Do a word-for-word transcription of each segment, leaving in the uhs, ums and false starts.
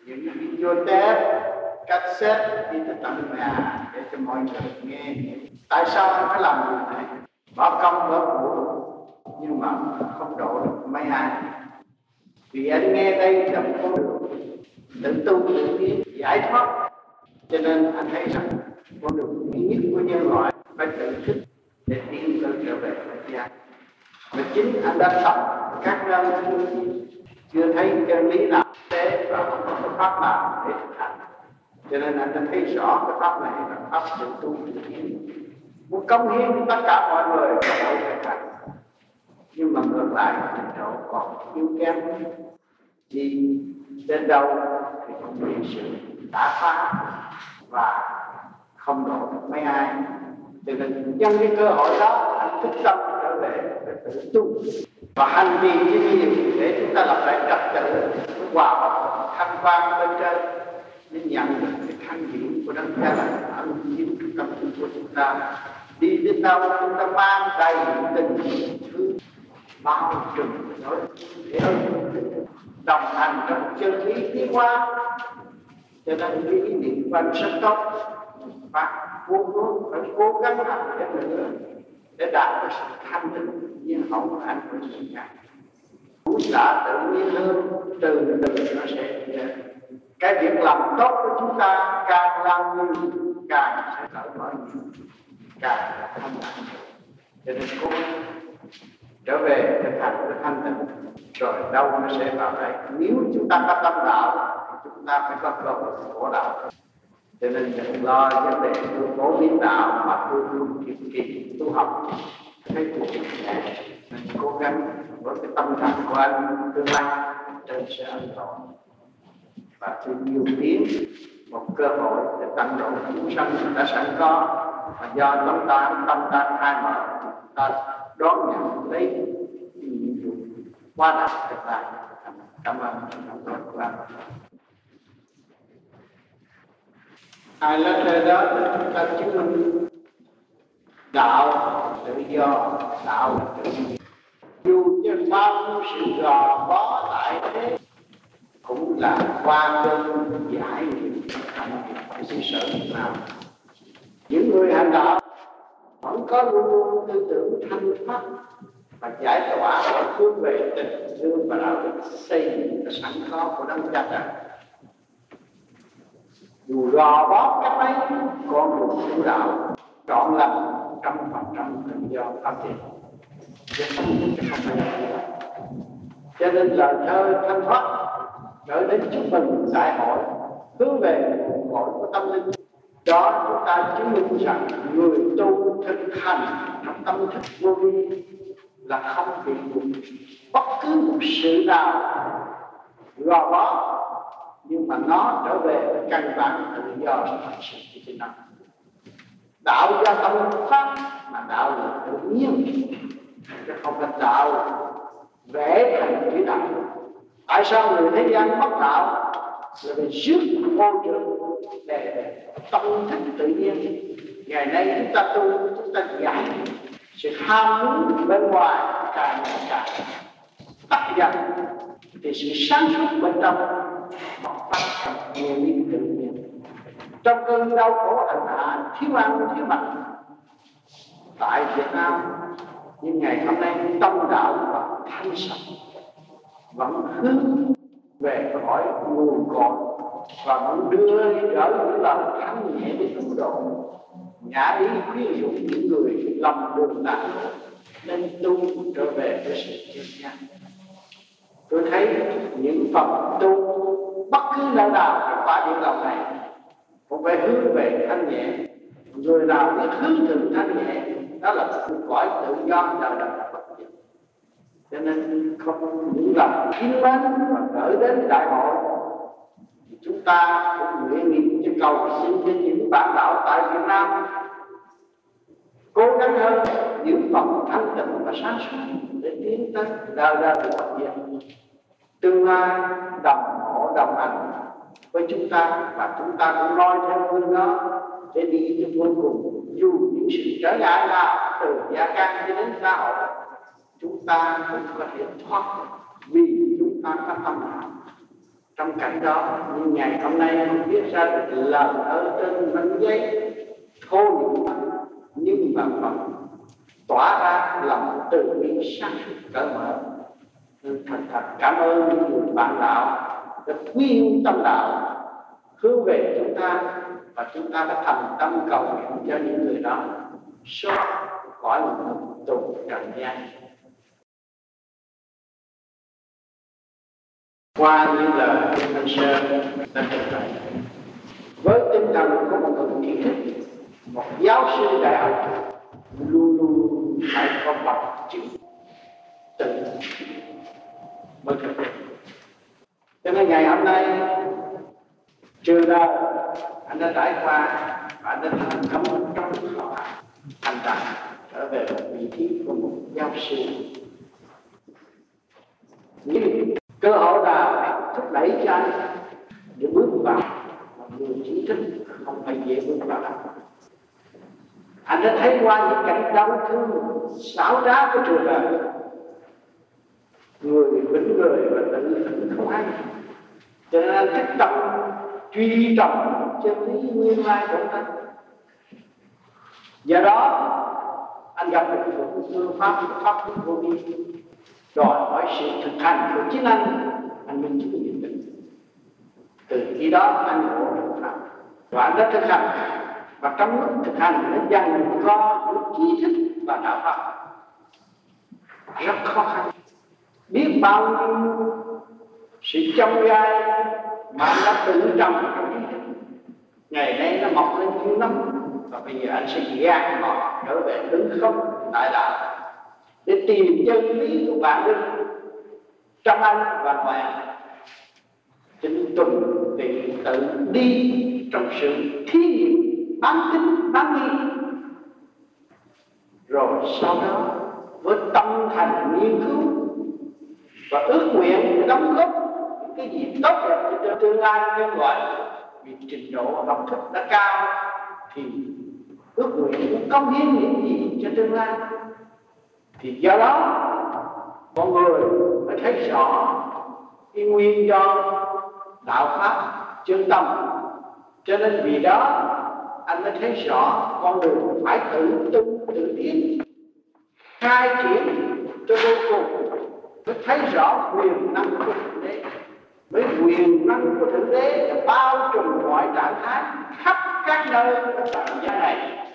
những video tape, cassette đi tới tận nhà để cho mọi người nghe. Tại sao anh phải làm điều này? Bỏ công bỏ của nhưng mà không độ được mấy ai. Vì anh nghe đây là một con đường tự tu tự tiến giải thoát, cho nên anh thấy rằng con đường duy nhất của nhân loại phải tự thức để tiến tới trở về thế gian. Mà chính anh đã tập các nơi chưa thấy chân lý nào thế và không có pháp nào để thực hành, cho nên anh đã thấy rõ cái pháp này là pháp tự tu tự tiến, muốn cống hiến tất cả mọi người để thực hành. Nhưng mà ngược lại trình độ còn yếu kém, đi đến đâu thì cũng bị sự đả phá và không độ được mấy ai. Cho nên nhân cái cơ hội đó anh thức tâm trở về để tự tu và hành trì cái gì để chúng ta lập lại trật tự hòa hợp thanh quan bên trên để nhận được cái thanh điển của đấng cha lành ở chính tâm của chúng ta. Đi đến đâu chúng ta mang đầy tình thương bao trùm nói để đồng hành trong chân lý tiến hóa. Cho nên cái ý niệm văn rất tốt và cố gắng phải cố gắng làm cái nữa để đạt được sự thanh tịnh nhiên hậu hạnh của sự khác. Cũng đã tự nhiên hơn, từ từ nó sẽ cái việc làm tốt của chúng ta càng làm nhiều càng sẽ cởi mở nhiều, càng thanh tịnh. Cho nên cố trở về thực hành cái thanh tịnh rồi đâu nó sẽ vào đây. Nếu chúng ta có tâm đạo thì chúng ta phải có cơ hội của đạo. Cho nên đừng lo vấn đề tu bố biến đạo mà tu luôn kiên trì tu học cái cuộc này. Mình cố gắng với cái tâm trạng của anh tương lai trên sẽ ấn độ và tôi nhiều tiến một cơ hội để tăng độ chúng sanh đã sẵn có, và do tâm ta tâm ta khai mở ta đón nhận lấy nhiệm vụ qua đạo thực tại. Cảm ơn cảm ơn của anh. Ai là trời đó chúng ta chứng minh đạo tự do, đạo là tự nhiên. Dù cho bao nhiêu sự gò bó tại thế cũng là qua cơn giải hạnh của xứ sở Việt Nam. Những người hành đạo vẫn có luôn luôn tư tưởng thanh thoát và giải tỏa và hướng về tình thương và đạo đức xây dựng sẵn có của đấng cha lành. Dù gò bó cách mấy con đường tu đạo trọn lành trăm phần trăm tự do phát triển. Cho nên lời thơ thanh thoát gửi đến chúng mình đại hội hướng về nguồn cội của tâm linh. Đó chúng ta chứng minh rằng người tu thực hành trong tâm thức vô vi là không bị bất cứ một sự nào gò bó, nhưng mà nó trở về căn bản tự do thật sự của chính nó. Đạo do tâm pháp mà đạo là tự nhiên, chứ không phải đạo vẽ thành chữ đạo. Tại sao người thế gian mất đạo? Là vì rước môi trường để tâm thức tự nhiên. Ngày nay chúng ta tu, chúng ta giải sự ham muốn bên ngoài càng ngày càng tắt dần, thì sự sáng suốt bên trong bộc phát trong nguyên lý tự nhiên. Trong cơn đau khổ hành hạ, thiếu ăn thiếu mặc tại Việt Nam, nhưng ngày hôm nay tâm đạo và thanh sạch vẫn hướng về cõi nguồn cội và vẫn đưa trở những lòng thanh nhẹ đến cứu độ. Nhã ý khuyên dụ những người lầm đường lạc nên tu trở về với sự chân giác. Tôi thấy những Phật tu bất cứ nơi nào trong quả địa cầu này cũng phải hướng về thanh nhẹ. Người nào biết hướng thượng thanh nhẹ đó là một cõi tự do đạo đức Phật. Cho nên không những lòng kính mến mà gửi đến đại hội, chúng ta cũng nguyện niệm cho cầu xin cho những bạn đạo tại Việt Nam cố gắng hơn, giữ phòng thanh tịnh và sáng suốt để tiến tới đời đời Phật diệt. Tương lai đồng hộ đồng hành với chúng ta, và chúng ta cũng noi theo gương đó để đi cho cuối cùng. Dù những sự trở ngại nào từ gia căn cho đến xã hội, chúng ta cũng có thể thoát vì chúng ta có tâm đạo. Trong cảnh đó, như ngày hôm nay không viết ra được lời ở trên mảnh giấy thô nhũ, nhưng mà vẫn tỏa ra lòng từ bi sáng suốt cởi mở. Thật thật cảm ơn những người bạn đạo đã quy tâm đạo hướng về chúng ta, và chúng ta đã thành tâm cầu nguyện cho những người đó sớm khỏi những tù trần gian. Qua những lời của Thanh Sơn đã thực hành với tinh thần của một người trí thức, một giáo sư đại học luôn luôn phải có bằng chứng tự mới thực hiện. Cho nên ngày hôm nay trừ ra anh đã trải qua và anh đã thành công trong họ thành đạt trở về một vị trí của một giáo sư. Nhưng cơ hội nào thúc đẩy cho anh để bước vào một người trí thức không phải dễ bước vào đâu. Anh đã thấy qua những cảnh đau thương xảo trá của trường đời, người vĩnh người và tự vĩnh không hay, cho nên anh thích tâm truy tầm chân lý nguyên lai của anh. Do đó anh gặp được một phương pháp pháp vô vi, đòi hỏi sự thực hành của chính anh, anh minh chứng nhận định. Từ khi đó anh ngộ được pháp và anh đã thực hành, và trong lúc thực hành nó dần có được trí thức và đạo pháp rất khó khăn. Biết bao nhiêu sự chông gai mà anh đã tự trồng trong trí thức, ngày nay nó mọc lên nhiều năm, và bây giờ anh sẽ gạt họ trở về đứng không tại đạo để tìm chân lý của bản thân trong anh và ngoài anh. Chính Tùng thì tự đi trong sự thí nghiệm bán tính bán nghi, rồi sau đó với tâm thành nghiên cứu và ước nguyện để đóng góp cái gì tốt đẹp cho tương lai nhân loại. Vì trình độ học thức đã cao thì ước nguyện muốn cống hiến những gì cho tương lai. Thì do đó mọi người phải thấy rõ cái nguyên do đạo pháp chân tâm. Cho nên vì đó anh mới thấy rõ con người phải tự tu tự tiến, khai triển cho vô cùng, mới thấy rõ quyền năng của Thượng Đế. Với quyền năng của Thượng Đế là bao trùm mọi trạng thái khắp các nơi trong thế gian này,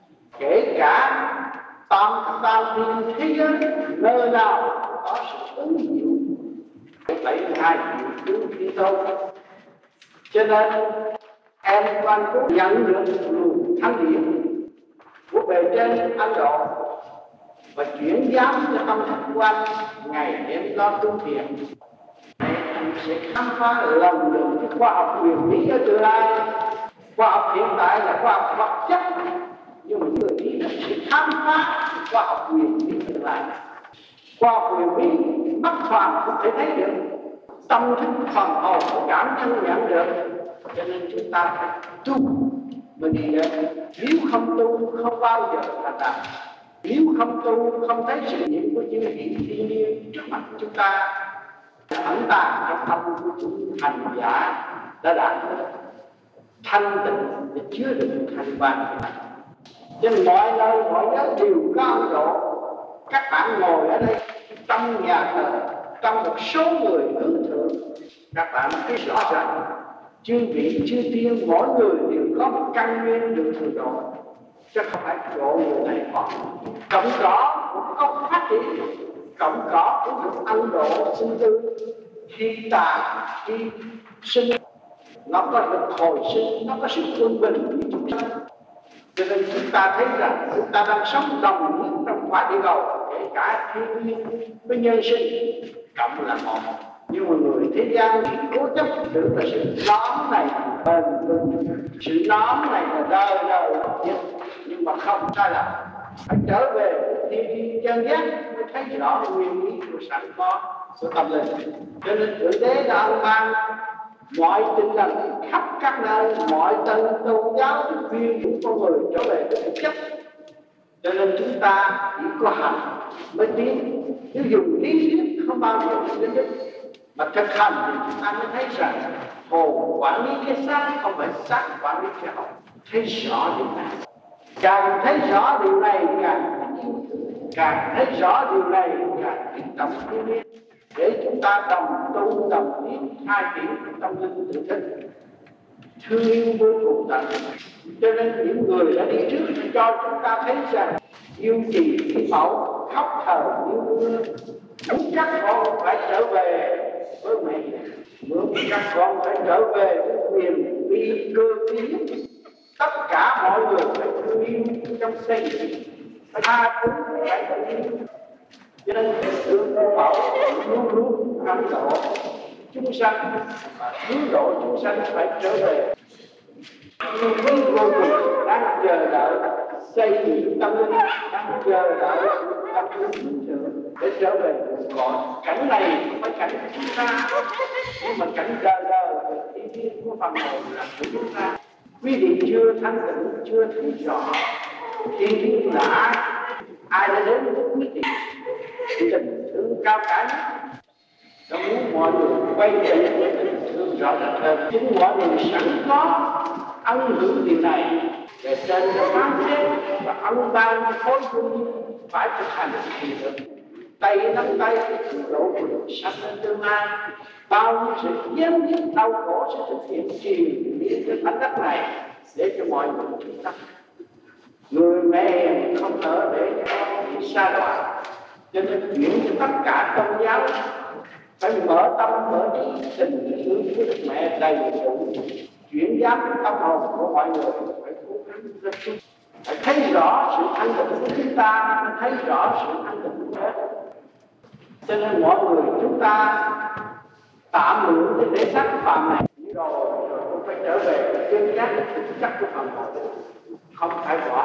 kể cả toàn toàn thiên thế giới nơi nào có sự ứng dụng bảy mươi hai triệu tướng Phi Tôn. Cho nên em quan cũng nhận được luồng thanh điển của bề trên Ấn Độ và chuyển giám cho tâm thức của anh ngày đêm lo tu thiền. Anh sẽ khám phá lần lượt cái khoa học huyền bí ở tương lai. Khoa học hiện tại là khoa học vật chất, nhưng mà người đi sẽ khám phá khoa học huyền bí tương lai. Khoa học huyền bí mắt phàm không thể thấy được, tâm thức phần hồn cảm nhận nhận được. Cho nên chúng ta phải tu mới đi đến. Nếu không tu không bao giờ thành đạt. Nếu không tu không thấy sự nhiệm của những hiện thiên nhiên trước mặt chúng ta, ẩn tàng trong tâm của chúng hành giả đã đạt được thanh tịnh để chứa đựng thành vàng. Trên mọi nơi mọi giới đều có Ấn Độ. Các bạn ngồi ở đây trong nhà thờ, trong một số người hướng thượng, các bạn thấy rõ ràng chư vị chư tiên mỗi người đều có một căn nguyên được thượng độ, chứ không phải độ người này có. Cộng cỏ cũng có phát triển, cộng cỏ cũng được Ấn Độ sinh tư, khi tàn khi sinh nó có được hồi sinh, nó có sự quân bình như chúng ta. Cho nên chúng ta thấy rằng chúng ta đang sống đồng nhất trong quả địa cầu, kể cả thiên nhiên với nhân sinh cộng là một. Nhưng mà người thế gian thì cố chấp tưởng là sự nóm này bền vững, sự nóm này là đời đời nhất, nhưng mà không sai lầm. Phải trở về thiên nhiên chân giác mới thấy rõ nguyên lý của sẵn có của tâm linh. Cho nên Thượng Đế đã ân ban mọi tinh thần khắp các nơi, mọi tầng tôn giáo được khuyên những con người trở về với thực chất. Cho nên chúng ta chỉ có hành mới tiến, nếu dùng lý thuyết không bao giờ đến đích. Mà thực hành thì chúng ta mới thấy rằng hồn quản lý cái xác, không phải xác quản lý cái hồn. Thấy rõ điều này, càng thấy rõ điều này càng càng thấy rõ điều này càng kích động thiên liêng, để chúng ta đồng tu đồng tiến khai triển tâm linh tự thức, thương yêu vô cùng tận. Cho nên những người đã đi trước cho chúng ta thấy rằng yêu trì quý mẫu, khóc thờ yêu thương, muốn các con phải trở về với mẹ, muốn các con phải trở về với quyền uy cơ tiến. Tất cả mọi người phải thương yêu trong xây dựng, phải tha thứ, phải thương yêu. Cho nên thương cô mẫu luôn luôn ân độ chúng sanh và hướng độ chúng sanh phải trở về. Yêu quý vô cùng đang chờ đợi xây dựng tâm linh, đang chờ đợi tâm linh bình thường để trở về. Còn cảnh này không phải cảnh của chúng ta, nhưng mà cảnh đời đời ý kiến của phần hồn là của chúng ta. Quý vị chưa thanh tịnh, chưa thấy rõ thiên thiên là ai, ai đã đến với quý vị, tình thương cao cả nhất. Nó muốn mọi người quay về với tình thương rõ ràng hơn. Chính mọi người sẵn có ân hưởng điều này để trên cho phán xét và ân ban khối dung phải thực hành thì được. Tay nắm tay độ quỳnh sanh lên tương lai, bao nhiêu sự gian nhất đau khổ sẽ thực hiện trì biến trên mảnh đất này để cho mọi người chúng ta. Người mẹ không nỡ để cho con bị xa đọa, cho nên chuyển cho tất cả tôn giáo phải mở tâm mở trí tình thương của Đức Mẹ đầy đủ, chuyển giám tâm hồn của mọi người phải cố gắng rất chút, phải thấy rõ sự thanh tịnh của chúng ta, thấy rõ sự thanh tịnh của hết. Cho nên mọi người chúng ta tạm mượn cái thể xác phạm này rồi rồi cũng phải trở về chân giác thực chất của phần hồn, không phải bỏ.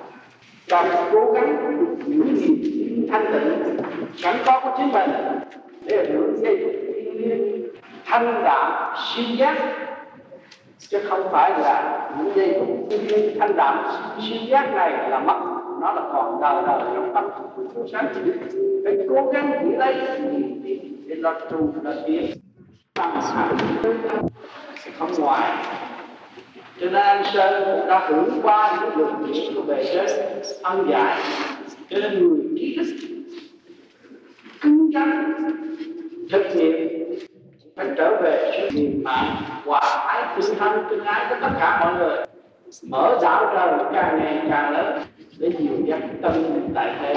Cần cố gắng giữ gìn thanh tịnh sẵn có của chính mình để hưởng giây phút thiêng liêng thanh đạm siêu giác, chứ không phải là những giây phút thiêng liêng thanh đạm siêu giác này là mất, nó là còn đời đời trong tâm của chúng sanh. Phải cố gắng giữ lấy để lo tu lo tiến bằng sẵn không ngoài. Cho nên anh Sơn cũng đã hưởng qua những luận điểm của bề trên ân dạy. Cho nên người trí thức cứng rắn thực nghiệm phải trở về sự niềm mạn hòa ái tương thân tương ái với tất cả mọi người, mở đạo trời càng ngày càng lớn để dìu dắt tâm linh tại thế.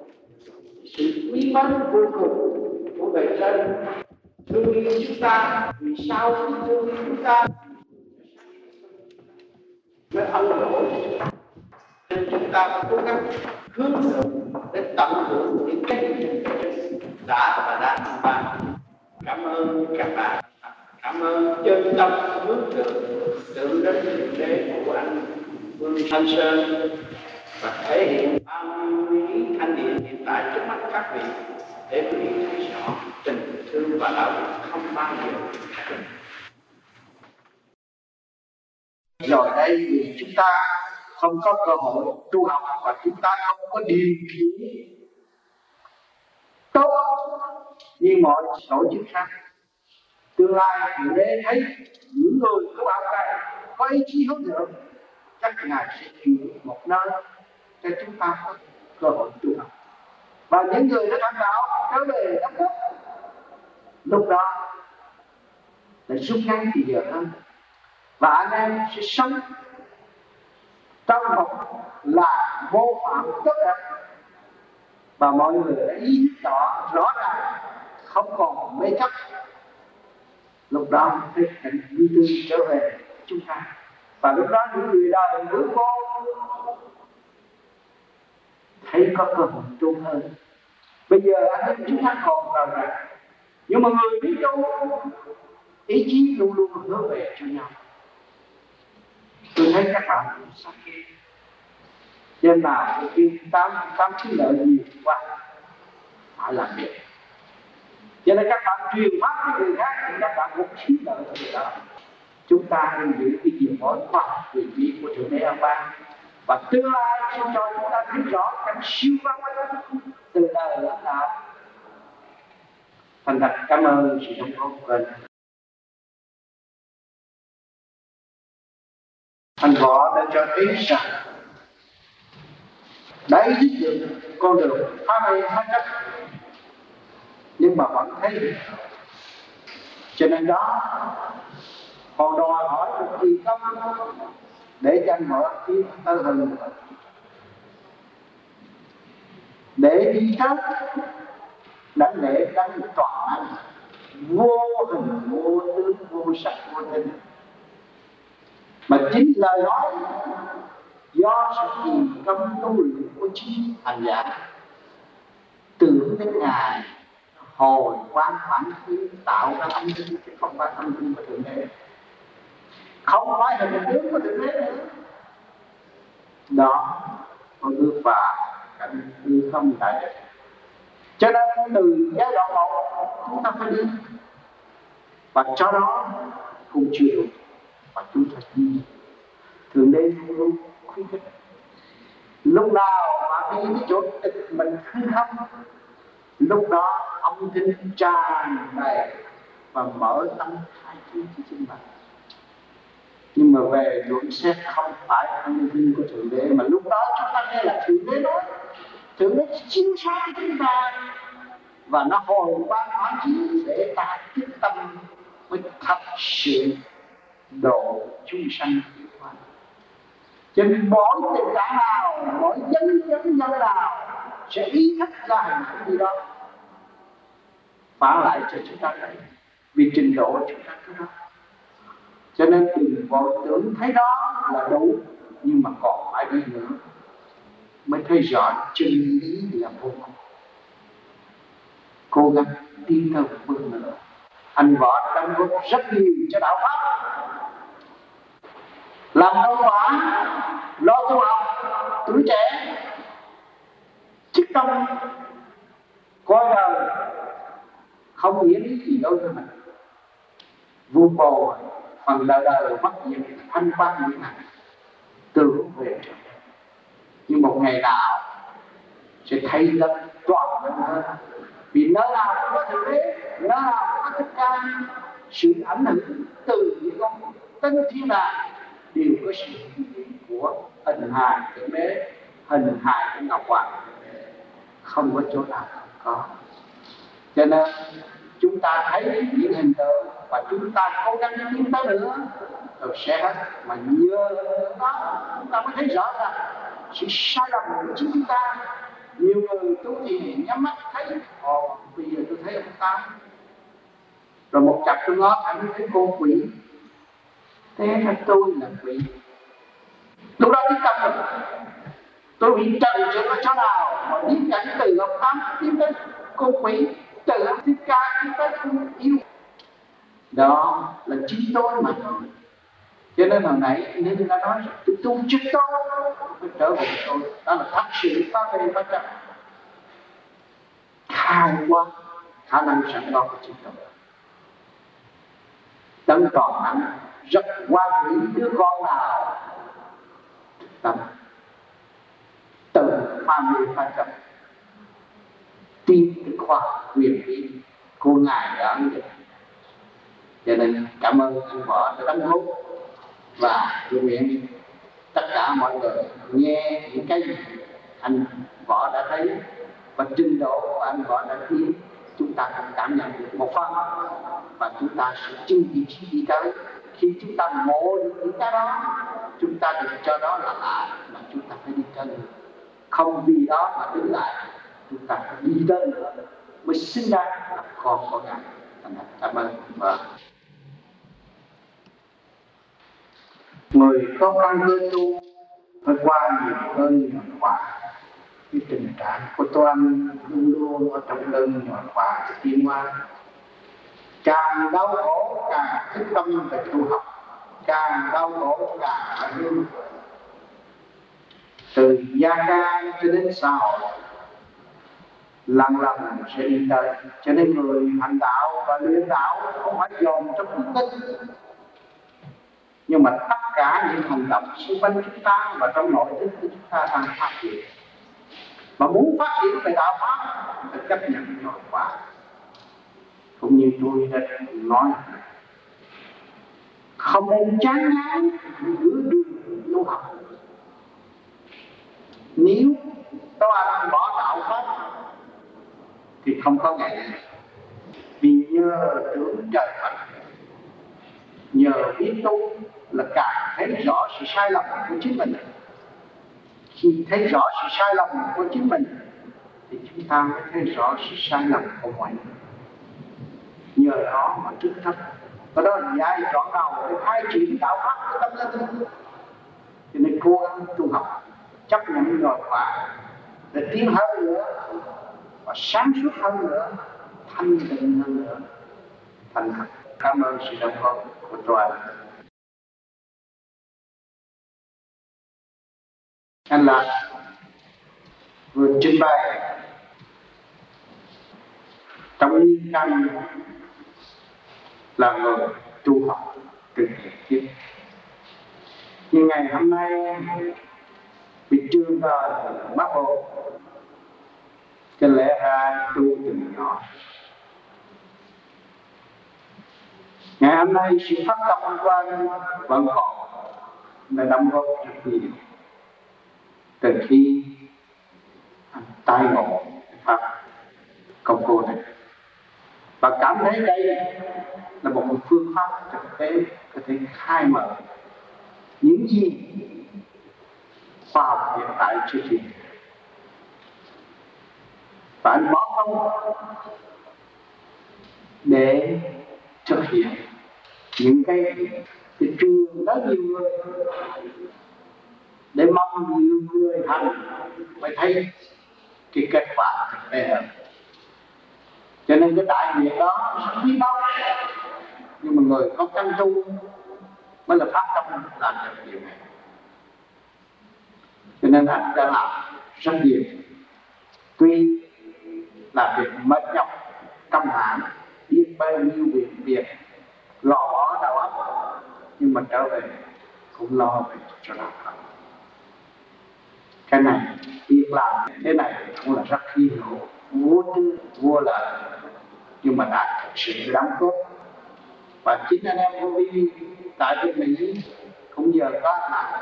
Sự quý mến vô cùng của bề trên thương yêu chúng ta, vì sao thương yêu chúng ta với ân độ nên chúng ta phải cố gắng hướng thượng để tận hưởng những cái đã và đang ban. Cảm ơn các bạn, cảm ơn chân tâm hướng thượng tượng đến thượng đế của anh Vương Thanh Sơn và thể hiện bao nhiêu thanh điện hiện tại trước mắt các vị để quý vị thấy rõ tình thương và đạo đức không bao giờ. Rồi đây vì chúng ta không có cơ hội tu học và chúng ta không có điều kiện tốt như mọi tổ chức khác. Tương lai Thượng Đế thấy những người tu học này có ý chí hướng thượng, chắc Ngài sẽ chuyển một nơi cho chúng ta có cơ hội tu học. Và những người đã thành đạo trở về đất nước, lúc đó là rút ngắn thì giờ hơn. Và anh em sẽ sống trong một là vô phạm tốt đẹp. Và mọi người đã ý thức rõ rõ ràng, không còn mê chấp. Lúc đó thấy cảnh vui tươi trở về chúng ta. Và lúc đó những người đời nữ cô thấy có cơ hội tu hơn. Bây giờ anh em chúng ta còn rồi ràng, nhưng mà người biết tu ý chí luôn luôn hướng về cho nhau. Tôi thấy các bạn cũng sắc kia trên bà kia tám tám thứ lợi nhiều quá phải làm việc. Cho nên các bạn truyền pháp với người khác thì các bạn cũng thiếu lợi người đó. Chúng ta nên giữ cái gì mối khoa học quyền bí của Thượng Đế An Ban, và tương lai sẽ cho chúng ta thấy rõ cảnh siêu văn từ đời lãnh đạo. Thành thật cảm ơn sự đóng góp của anh. Anh Võ đã cho thấy rằng đã ý thức được con đường phá mê phá chấp, nhưng mà vẫn thấy được. Cho nên đó còn đòi hỏi một kỳ công để cho anh mở tiến tới hơn nữa, để đi tới đảnh lễ đấng tọa anh vô hình vô tướng vô sắc vô tình, mà chính lời nói do sự kỳ công tu luyện của chính hành giả tưởng đến Ngài hồi quan phản khí tạo ra âm thanh, chứ không phải âm thanh của Thượng Đế, không phải hình tướng của Thượng Đế nữa. Đó con bước vào cảnh hư không đại định. Cho nên từ giai đoạn một chúng ta phải đi, và cho đó cũng chưa đủ, và chúng ta đi. Thượng Đế luôn luôn khuyến khích. Lúc nào mà đi cái chỗ tịch mình hư không, lúc đó âm thanh tràn đầy và mở tâm khai trí cho chính mình. Nhưng mà về luận xét không phải âm thanh của Thượng Đế, mà lúc đó chúng ta nghe là Thượng Đế nói. Thượng Đế chiếu sáng chúng ta và nó hồi quang phản chiếu để ta quyết tâm với thật sự độ chúng sanh hiệu quả. Cho nên mỗi tình trạng nào, mỗi dân dân dân nào sẽ ý thức ra hành cái gì đó phản lại cho chúng ta thấy, vì trình độ chúng ta cứ đó. Cho nên đừng vội tưởng thấy đó là đủ, nhưng mà còn phải đi nữa mới thấy rõ chân lý là vô cùng. Cố gắng tiến tới một bước nữa. Anh Võ đã đóng góp rất nhiều cho đạo pháp, làm công quả, lo tu học, tuổi trẻ, chức tâm, coi đời không nghĩa lý gì đối với mình. Vu bồ phần đời đời mất diệt thanh quan như này, tưởng về trời. Nhưng một ngày nào sẽ thấy rất toàn vẹn hơn. Vì nơi nào cũng có Thượng Đế, nơi nào cũng có Thích Ca, sự ảnh hưởng từ những con tân thiên đàng đều có sự hiện diện của hình hài Thượng Đế, hình hài của Ngọc Hoàng, không có chỗ nào không có. Cho nên chúng ta thấy những hình tượng và chúng ta cố gắng tiến tới nữa rồi sẽ hết. Mà nhờ đó chúng ta mới thấy rõ rằng sự sai lầm của chính chúng ta. Nhiều người tu thì nhắm mắt thấy, ồ bây giờ tôi thấy ông Tám, rồi một chặp tôi ngó thẳng thấy cô quỷ, thế là tôi là quỷ. Lúc đó biết tâm rồi, tôi bị trần trượt ở chỗ nào mà biết nhận từ ông Tám tiến tới cô quỷ, từ ông Thích Ca tiến tới cô yêu. Đó là chính tôi mà thôi. Cho nên hồi nãy nên đã nói tôi tu chức tôi phải trở về tôi. Đó là thật sự có cái phát triển khai quá khả năng sẵn có của chính tôi. Đấng còn nặng rất quan hỷ đứa con nào tâm từ pha mê pha chấp tin cái khoa quyền bí của Ngài đã ấn định. Cho nên cảm ơn anh Võ đã đóng góp, và tôi nguyện tất cả mọi người nghe những cái gì anh Võ đã thấy và trình độ của anh Võ đã tiến, chúng ta cũng cảm nhận được một phần, và chúng ta sẽ chứng vị trí đi tới. Khi chúng ta ngộ được những cái đó, chúng ta được cho đó là lại, mà chúng ta phải đi tới nữa. Không vì đó mà đứng lại, chúng ta phải đi tới nữa mới xứng đáng là con của Ngài. Cảm ơn. Và người có căn cơ tu phải qua nhiều cơn nhọn quả. Cái tình trạng của toan luôn luôn ở trong cơn nhọn quả để tiến hóa. Càng đau khổ càng thức tâm về tu học, càng đau khổ càng phải hương. Từ gia ca cho đến xã hội, lần lần sẽ đi tới. Cho nên người hành đạo và luyện đạo không phải dồn trong thức tinh, nhưng mà tất cả những hành động xung quanh chúng ta và trong nội thức của chúng ta đang phát triển. Mà muốn phát triển về đạo pháp phải chấp nhận nhọn quả. cũng như tôi đã nói, không nên chán ngán giữa đường tu học. Nếu tôi ăn bỏ đạo pháp thì không có ngày này, vì nhờ tưởng trời Phật, nhờ biết tu là càng thấy rõ sự sai lầm của chính mình. Khi thấy rõ sự sai lầm của chính mình thì chúng ta mới thấy rõ sự sai lầm của mọi người. Nhờ đó mà trước thấp, và đó là dạy trọn đầu để khai triển đạo pháp của tâm linh. Cho nên cố gắng tu học, chấp nhận nhồi quả để tiến hơn nữa và sáng suốt hơn nữa, thanh tịnh hơn nữa, thành thật. Cảm ơn sự đồng góp của tôi. Anh là vừa trình bày trong liên căn là người tu học từ kiếp. Nhưng ngày hôm nay bị trương đời bắt buộc, cho lẽ ra tu từ nhỏ. Ngày hôm nay sự phát tâm quan vẫn còn để đóng góp rất nhiều. Từ khi tai ngộ pháp công phu này, và cảm thấy đây là một phương pháp thực tế có thể khai mở những gì khoa học hiện tại chưa hiểu. Và anh bỏ công để thực hiện những cái, cái trường đó nhiều người, để mong nhiều người thành mới thấy cái kết quả thực tế hơn. Cho nên cái đại nguyện đó rất quý báu, nhưng mà người có căn tu mới là phát tâm làm được điều này. Cho nên anh đã làm rất nhiều, tuy là việc mệt nhọc căm hãn, biết bao nhiêu việc việc lò bỏ đầu óc, nhưng mà trở về cũng lo về cho đạo Phật. Cái này việc làm thế này cũng là rất hy hữu, vô tư vô lợi, nhưng mà đã thực sự đóng góp. Và chính anh em vô vi tại Việt Mỹ cũng nhờ có là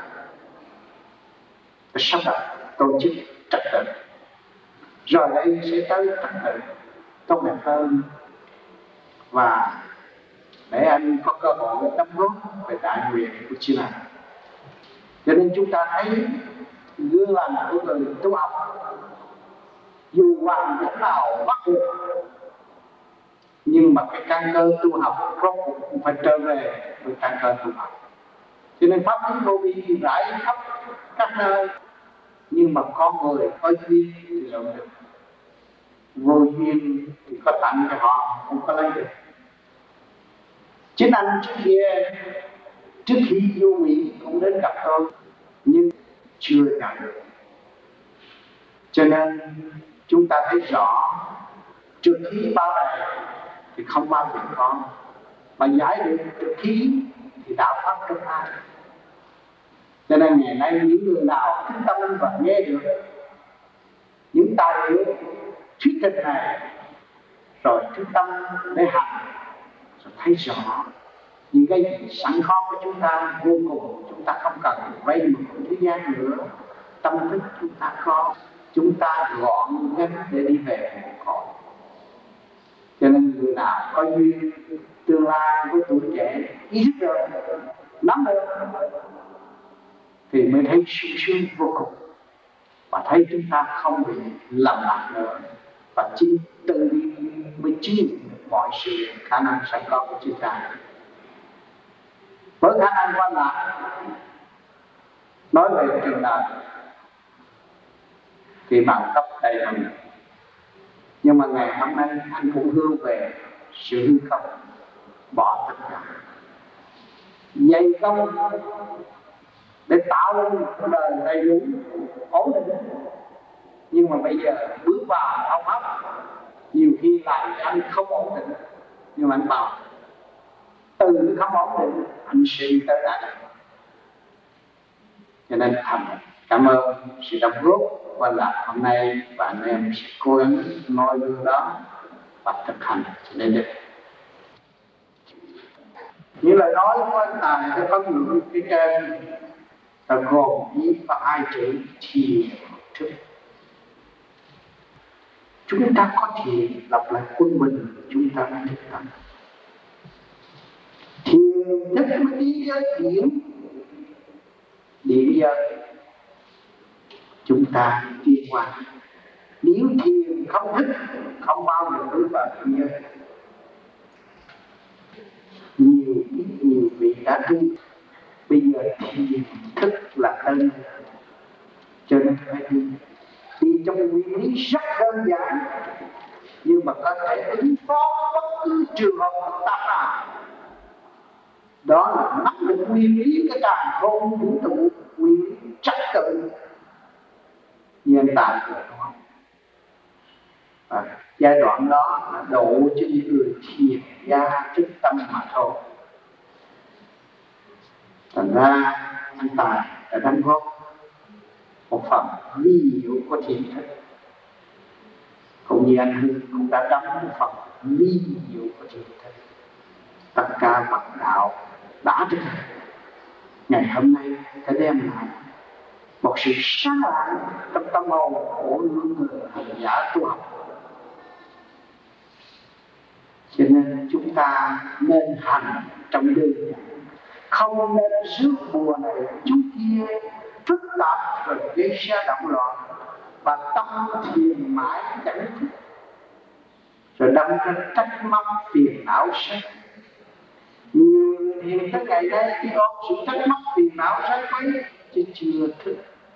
sắp đặt tổ chức trật tự, rồi đây sẽ tới trật tự tốt đẹp hơn, và để anh có cơ hội đóng góp về đại nguyện của chính anh. Cho nên chúng ta thấy gương lành của người tu học, dù hoàn cảnh nào bắt buộc, nhưng mà cái căn cơ tu học rốt cuộc cũng phải trở về với căn cơ tu học. Cho nên pháp lý vô vi rải khắp các nơi, nhưng mà con người có duyên thì làm được, vô duyên thì có tặng cho họ không có lấy được. Chính anh trước kia, trước khi vô Mỹ cũng đến gặp tôi, nhưng chưa nhận được. Cho nên chúng ta thấy rõ, trước khi bao này thì không bao giờ có, mà giải được trước khi thì đạo pháp trong ai. Cho nên ngày nay những người nào thức tâm và nghe được những tài liệu thuyết trình này, rồi thức tâm để hành, rồi thấy rõ những cái gì sẵn có của chúng ta vô cùng. Chúng ta không cần vay mượn thế gian nữa, tâm thức chúng ta có, chúng ta gọn gánh để đi về một cõi. Cho nên người nào có duyên tương lai với tuổi trẻ ý thức được, nắm được, thì mới thấy sung sướng vô cùng, và thấy chúng ta không bị lầm lạc nữa, và chính tự đi mới chứng minh mọi sự khả năng sẵn có của chúng ta. Với khả năng quan lạc, nói về trường đời thì bằng cấp đầy đủ, nhưng mà ngày hôm nay anh cũng hướng về sự hư không, bỏ tất cả, dày công để tạo lên một đời đầy đủ ổn định. Nhưng mà bây giờ bước vào đạo pháp, nhiều khi lại anh không ổn định, nhưng mà anh bảo từ không ổn định anh suy tới đại. Cho nên thầm cảm ơn sự đóng góp và là hôm nay và anh em sẽ cố gắng nói điều đó và thực hành để được. Như lời nói của anh Tài nó có những cái trên là gồm ý và hai chữ thiền thức. Chúng ta có thiền lặp lại quân bình, chúng ta mới thực tập. Thiền thức mới đi với điển, điển giới chúng ta tiến hóa. Nếu thiền không thức, không bao giờ bước vào điển giới. Nhiều ít nhiều vị đã tu, bây giờ thiền thức là ân, cho nên phải đi. Đi trong nguyên lý rất đơn giản, nhưng mà có thể ứng phó bất cứ trường hợp phức tạp nào. Đó là nắm được nguyên lý cái càn khôn vũ trụ, nguyên lý trật tự nhân tài của nó. À, giai đoạn đó là độ cho những người thiền gia thức tâm mà thôi. Thành ra anh Tài đã đóng góp một phần vi diệu của thiền thức, cũng như anh Hưng cũng đã đóng một phần vi diệu của thiền thức. Tất cả Phật đạo đã thực hành ngày hôm nay đã đem lại một sự sáng lạng trong tâm hồn của những người hành giả tu học. Cho nên chúng ta nên hành trong đơn giản, không nên rước mùa này chú kia phức tạp rồi gây ra động loạn và tâm thiền mãi chẳng thức, rồi đâm ra trách móc phiền não sân. Nhiều người thiền tới ngày nay chỉ ôm sự trách móc phiền não sân quấy chứ chưa thức.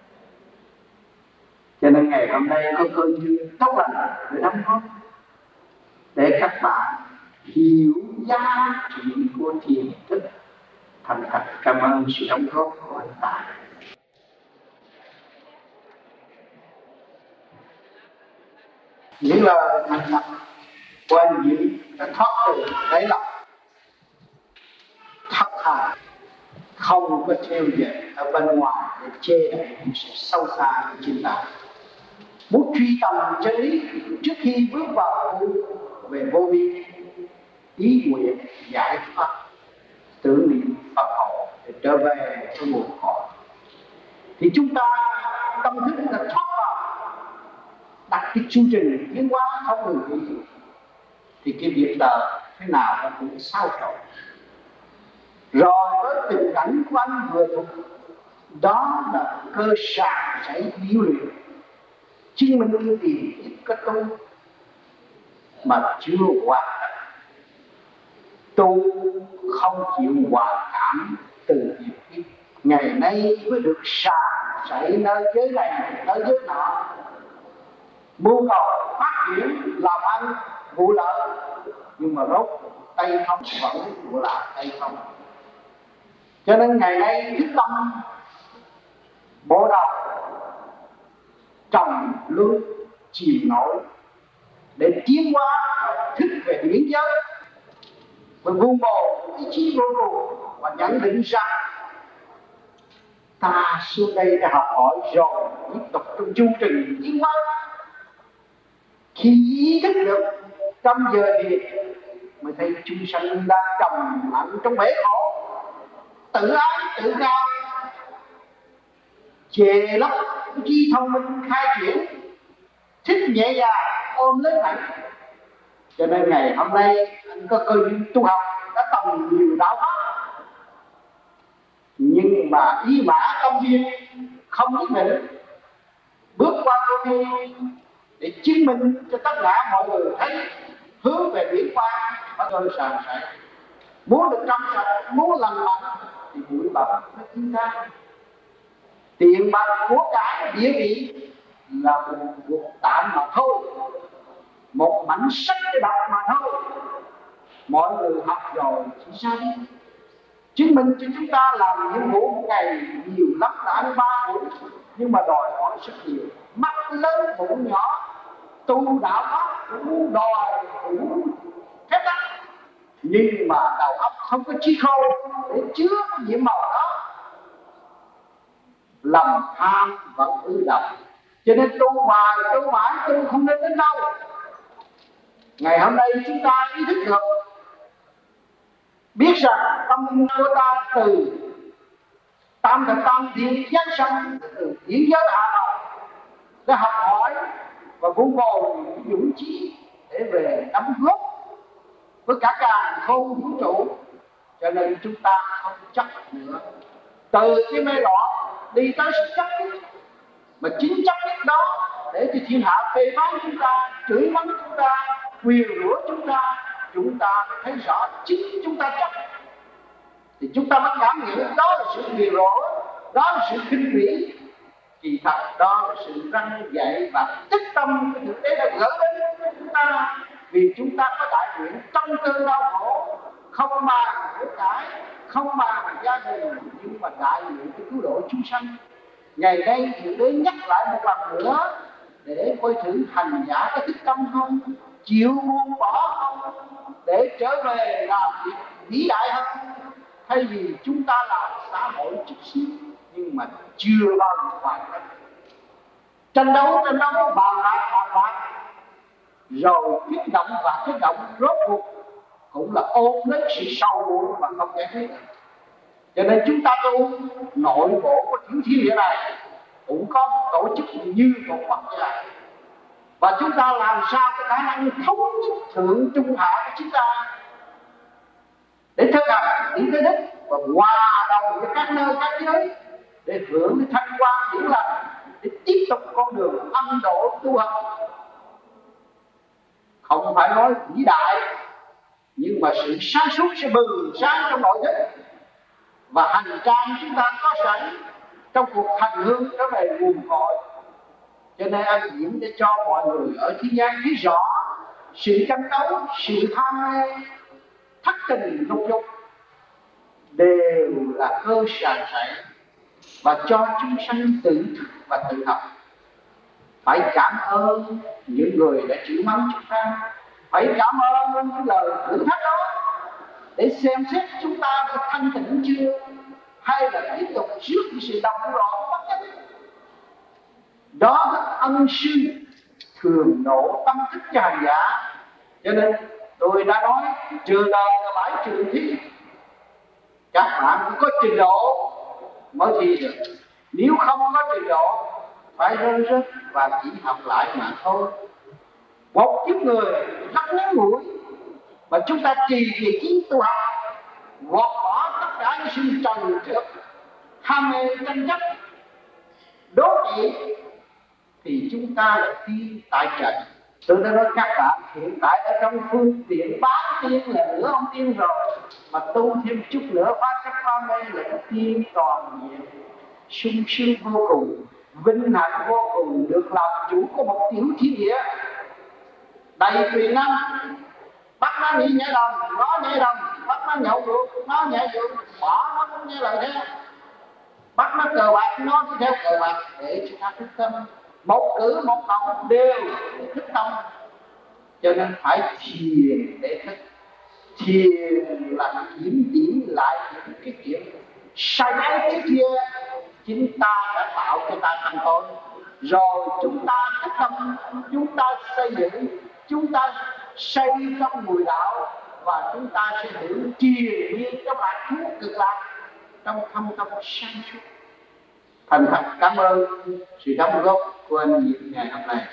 Cho nên ngày hôm nay có cơ duyên tốt lành để đóng góp để các bạn hiểu giá trị của thiền thức. Thành thật cảm ơn sự đóng góp của anh Tài. Những lời thành thật của anh Diệu đã thoát từ đáy lòng, thật thà, không có theo dệt ở bên ngoài để che đậy những sự sâu xa của chính ta. Muốn truy tầm chân lý trước khi bước vào về vô vi, ý nguyện giải thoát, tưởng niệm Phật hộ để trở về với nguồn cội, thì chúng ta tâm thức đã thoát vào, đặt cái chương trình tiến hóa không ngừng nghỉ, thì cái việc đời thế nào nó cũng sao trộn. Rồi với tình cảnh của anh vừa phục, đó là cơ sản sẽ điêu luyện chứng minh tiền ít có tu mà chưa hoàn thành. Tu không chịu hòa cảm từ việc ít, ngày nay mới được sàng sảy nơi giới này nơi giới nọ, mưu cầu phát triển làm ăn vụ lợi, nhưng mà rốt tay không vẫn vụ lợi tay không. Cho nên ngày nay thức tâm bộ đầu trầm luân chìm nổi để tiến hóa thức về điển giới và vun bồi ý chí vô cùng, và nhận định rằng ta xuống đây để học hỏi rồi tiếp tục trong chu trình tiến hóa. Khi ý thức được trong giờ thì mới thấy chúng sanh đang trầm lặng trong bể khổ, tự ái tự cao, chề lấp trí thông minh khai triển, thích nhẹ nhàng ôm lấy mạnh. Cho nên ngày hôm nay anh có cơ duyên tu học đã tầm nhiều đạo pháp, nhưng mà ý mã tâm duyên không nhất định, bước qua vô vi để chứng minh cho tất cả mọi người thấy hướng về biển qua phải tôi sàng sảy. Muốn được trong sạch, muốn lành mạnh thì bụi bặm nó tiến ra. Tiền bạc của cải địa vị là một cuộc tạm mà thôi, một mảnh sách để đọc mà thôi. Mọi người học rồi thì sao đi? Chứng minh cho chúng ta làm nhiệm vụ một ngày nhiều lắm là ăn ba buổi, nhưng mà đòi hỏi rất nhiều. Mắt lớn bụng nhỏ, tu đạo pháp cũng đòi cũng hết á. Nhưng mà đầu óc không có trí khôn để chứa cái nhiễm màu đó, lòng tham vẫn ư đậm. Cho nên tu hoài tu mãi tu không nên đến đâu. Ngày hôm nay chúng ta ý thức được biết rằng tâm của ta từ tam thập tam thiên giáng sanh, từ thiên giới hạ học để học hỏi và vun bồi những dũng chí để về đóng góp với cả càn khôn vũ trụ. Cho nên chúng ta không chấp nữa, từ cái mê loạn đi tới sự chấp nhất, mà chính chấp nhất đó để cho thiên hạ phê phán chúng ta, chửi mắng chúng ta, quyền rủa chúng ta, chúng ta mới thấy rõ chính chúng ta chấp, thì chúng ta mới cảm nhận đó là sự quyền rủa, đó là sự khinh bỉ. Kỳ thật đó là sự răn dạy và tích tâm của Thượng Đế đã gửi đến chúng ta, vì chúng ta có đại nguyện trong cơn đau khổ, không màng của cải, không màng gia đình, nhưng mà đại nguyện cho cứu độ chúng sanh. Ngày đây Thượng Đế nhắc lại một lần nữa để coi thử hành giả có thích tâm không, chịu buông bỏ không, để trở về làm việc vĩ đại hơn, thay vì chúng ta làm xã hội chút xíu nhưng mà chưa bao giờ hoàn thành. Tranh đấu tranh đấu bàn bạc bàn bạc rồi kích động và kích động rốt cuộc cũng là ôm lấy sự sâu buồn và không giải quyết. Cho nên chúng ta tu nội bộ của tiểu thiên địa này cũng có tổ chức như một quốc gia, và chúng ta làm sao có khả năng thống nhất thượng trung hạ của chúng ta để thực hành những cái đích và hòa đồng với các nơi các giới để hưởng cái thanh quan điển lành, để tiếp tục con đường âm độ tu học. Không phải nói vĩ đại, nhưng mà sự sáng suốt sẽ bừng sáng trong nội thức, và hành trang chúng ta có sẵn trong cuộc hành hương trở về nguồn cội. Cho nên anh diễn để cho mọi người ở thế gian thấy rõ sự tranh đấu, sự tham mê, thất tình lục dục đều là cơ sàn sảy, và cho chúng sanh tự thức và tự học. Phải cảm ơn những người đã chịu mắng chúng ta, phải cảm ơn những lời thử thách đó để xem xét chúng ta đã thanh tịnh chưa, hay là tiếp tục trước những sự động loạn bất nhất. Đó là ân sư thường độ tâm thức cho hành giả. Cho nên tôi đã nói trường đời là bãi trường thi, các bạn cũng có trình độ mới thi được. Nếu không có trình độ phải rơi rớt và chỉ học lại mà thôi. Một kiếp người rất ngắn ngủi mà chúng ta trì về chiến tu học, gọt bỏ tất cả những sự trần trượt, ham mê tranh chấp, đố kỵ, thì chúng ta là tiên tại trần. Tôi đã nói các bạn hiện tại ở trong phương tiện bát tiên là nửa ông tiên rồi, mà tu thêm chút nữa phá chấp phá mê là tiên toàn diện, sung sướng vô cùng, vinh hạnh vô cùng, được làm chủ của một tiểu thiên địa đầy quyền năng. Bắt nó nghĩ nhảy đồng, nó nhảy đồng, bắt nó nhậu rượu, nó nhảy rượu, bỏ nó cũng như lời thế. Bắt nó cờ bạc, nó đi theo cờ bạc, để chúng ta thức tâm. Một cử một động đều thức tâm. Cho nên phải thiền để thức. Thiền là kiểm điểm lại những cái chuyện sai trái trước kia chính ta đã tạo cho ta thành tội, rồi chúng ta thức tâm, chúng ta xây dựng, chúng ta xây trong mùi đạo, và chúng ta sẽ hưởng triền miên trong lạc thú cực lạc, trong thâm tâm sáng suốt. Thành thật cảm ơn sự đóng góp của anh Diệp ngày hôm nay.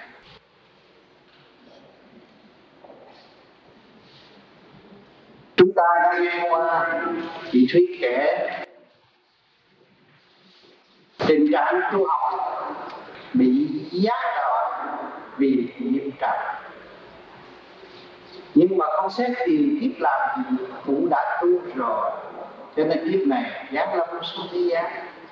Chúng ta đã nghe qua chị Thúy kể tình trạng tu học bị gián đoạn vì nghiệp trần, nhưng mà không xét tiền kiếp làm gì cũng đã tu rồi, cho nên kiếp này giáng lâm xuống thế gian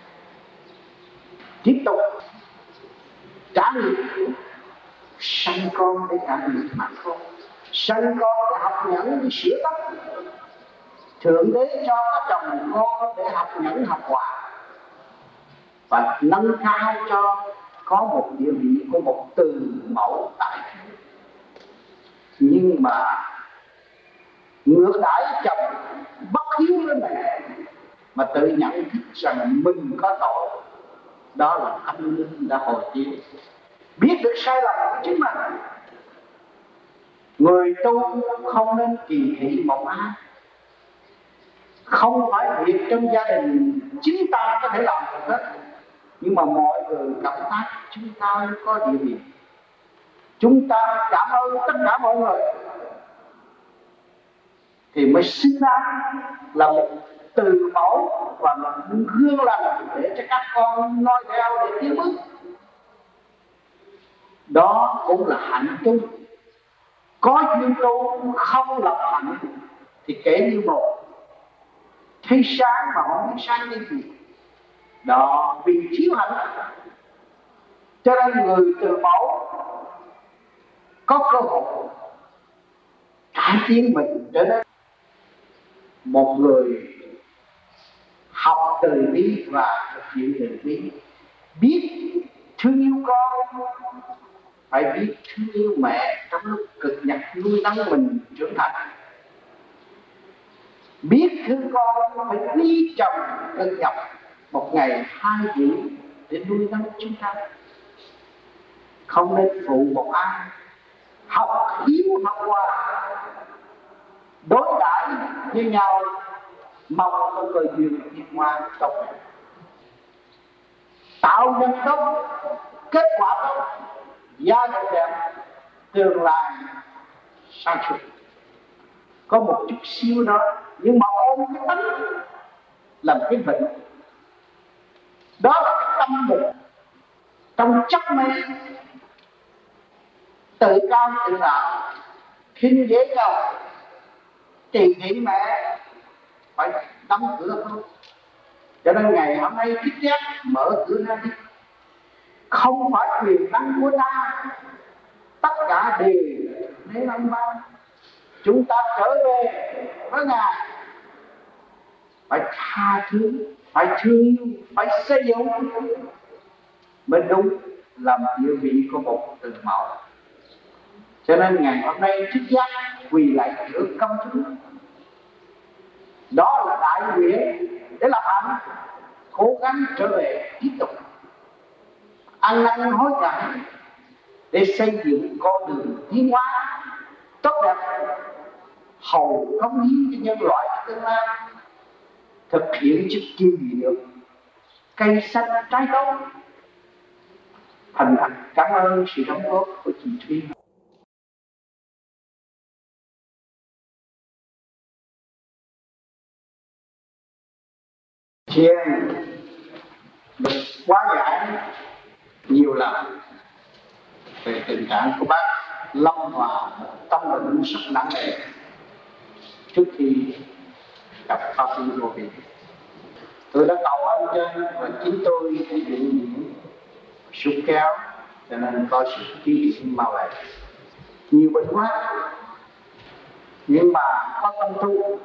tiếp tục trả nghiệp, sanh con để trả nghiệp mà không, sanh con để học nhẫn để sửa tóc, Thượng Đế cho các chồng con để học nhẫn học hòa, và nâng cao cho có một địa vị của một từ mẫu tại thế. Nhưng mà ngược đãi chồng bất hiếu với mẹ mà tự nhận thức rằng mình có tội, đó là tâm linh đã hồi tiến, biết được sai lầm của chính mình. Người tu không nên kỳ thị một ai, Không phải việc trong gia đình chính ta có thể làm được hết, nhưng mà mọi người cảm thấy chúng ta có địa vị. Chúng ta cảm ơn tất cả mọi người thì mới sinh ra là một từ mẫu và một gương lành để cho các con noi theo để tiến bước. Đó cũng là hạnh tu. Có duyên tu không lập hạnh thì kể như một, thấy sáng mà không thấy sáng như gì. Đó, vì thiếu hạnh cho nên người từ mẫu có cơ hội cải tiến mình trở nên một người học từ bi và thực hiện từ bi. Biết thương yêu con, phải biết thương yêu mẹ trong lúc cực nhọc nuôi nấng mình trưởng thành. Biết thương con phải quý chồng cực nhọc một ngày hai bữa để nuôi nấng chúng ta. Không nên phụ một ai. Học hiếu học hòa, đối đãi với nhau, mong có cơ duyên thiên ngoan tốt đẹp, tạo nhân tốt, kết quả tốt, gia đình đẹp, tương lai sang suốt. Có một chút xíu đó, nhưng mà ôm cái tánh làm cái bệnh. Đó là cái tâm bệnh trong chấp mê, tự cao tự đại, khinh dễ nhau, trì thị mẹ, phải đóng cửa thôi. Cho nên ngày hôm nay thích giác mở cửa ra đi. Không phải quyền năng của ta, tất cả đều nên ông ba. Chúng ta trở về với Ngài, phải tha thứ, phải thương yêu, phải xây dựng mới đúng làm địa vị của một từ mẫu. Cho nên ngày hôm nay thích giác quỳ lại giữa công chúng. Đó là đại nguyện để làm hạnh, cố gắng trở về tiếp tục ăn năn hối cải để xây dựng con đường tiến hóa tốt đẹp, hầu cống hiến cho nhân loại tương lai, thực hiện chức chi gì được cây xanh trái tốt. Thành thật cảm ơn sự đóng góp của chị Thúy. Thiền được hóa giải nhiều lần về tình trạng của bác Lâm Hòa, tâm bệnh rất nặng nề trước khi gặp Pháp Sư Vô Vi. Tôi đã cầu ơn trên và chính tôi bị nhiễm sốt kéo, cho nên có sự khí điện mau lẹ, nhiều bệnh quá. Nhưng mà có tâm tu,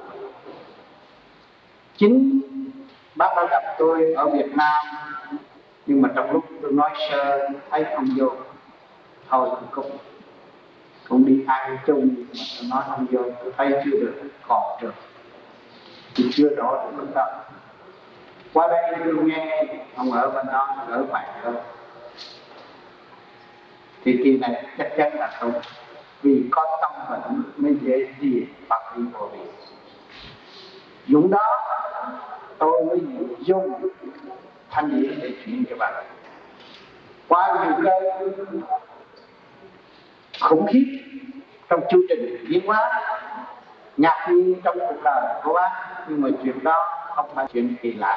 chính bác đã gặp tôi ở Việt Nam, nhưng mà trong lúc tôi nói sơ thấy không vô, thôi cũng cũng đi ăn chung, mà tôi nói không vô, tôi thấy chưa được, còn được thì chưa đổ được lúc đó. Qua đây tôi nghe ông ở bên đó ở bạn hơn, thì kỳ này chắc chắn là không, vì có tâm bệnh mới dễ gì Pháp Lý Vô Vi. Dùng đó tôi mới dùng thanh điển để chuyển cho bạn. Qua nhiều cái khủng khiếp trong chương trình diễn hóa, ngạc nhiên trong cuộc đời của bác, nhưng mà chuyện đó không phải chuyện kỳ lạ.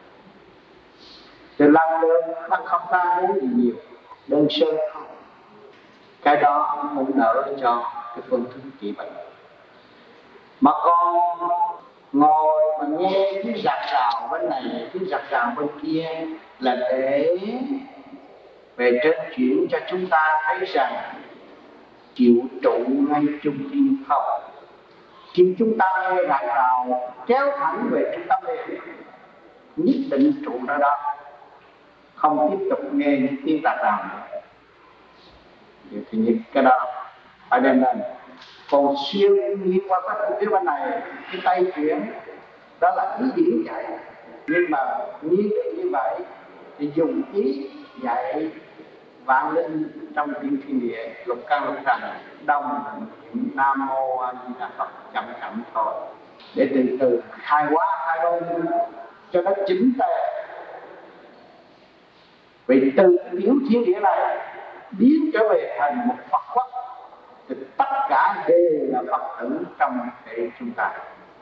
Từ lần lượt bác không ta muốn gì nhiều, đơn sơ không. Cái đó không đỡ cho cái phương thức trị bệnh. Mà con ngồi mà nghe cái giặc rào bên này, cái giặc rào bên kia là để về trấn chuyển cho chúng ta thấy rằng chịu trụ ngay trung tim không. Khi chúng ta nghe giặc rào kéo thẳng về trung tâm này, nhất định trụ ra đó, không tiếp tục nghe những tiếng giặc rào nữa. Điều thứ nhất, cái đó phải đem lên. Còn siêu nhiên qua các phía bên này, cái tay chuyển đó là ý điển dạy. Nhưng mà nhiên như vậy thì dùng ý dạy vạn linh trong thiên thiên địa, lục căn lục trần, đông niệm Nam Mô A Di Đà Phật chậm chậm thôi. để từ từ khai hóa hai bên cho nó chính tề. Vì từ tiểu thiên địa này biến trở về thành một Phật quốc thì tất cả đều là Phật tử trong thể chúng ta.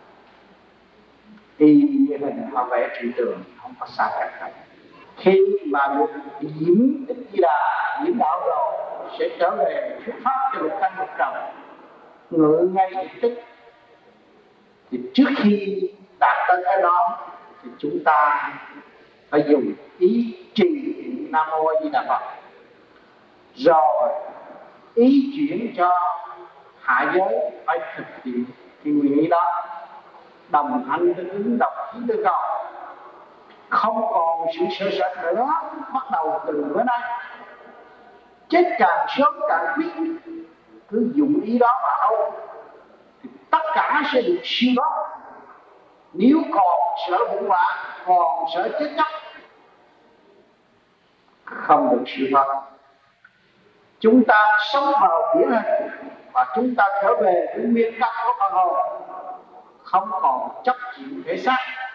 Y như hình họ vẽ trên tường, không có xa cách đâu. Khi mà được điểm Thích Di Đà, điểm đạo rồi sẽ trở về xuất phát cho lục căn lục trần, ngự ngay diện tích. Thì trước khi đạt tới cái đó thì chúng ta phải dùng ý trì Nam Mô A Di Đà Phật, rồi ý chuyển cho hạ giới phải thực hiện cái nguyện ý đó, đồng hành tương ứng, đồng chí tương cầu, không còn sự sợ sệt nữa. Bắt đầu từ bữa nay, chết càng sớm càng biết, cứ dùng ý đó mà thôi thì tất cả sẽ được siêu thoát. Nếu còn sợ bụng loạn, còn sợ chết chóc, không được siêu thoát. Chúng ta sống vào điển hình và chúng ta trở về với nguyên căn của phần hồn, không còn chấp chịu thể xác,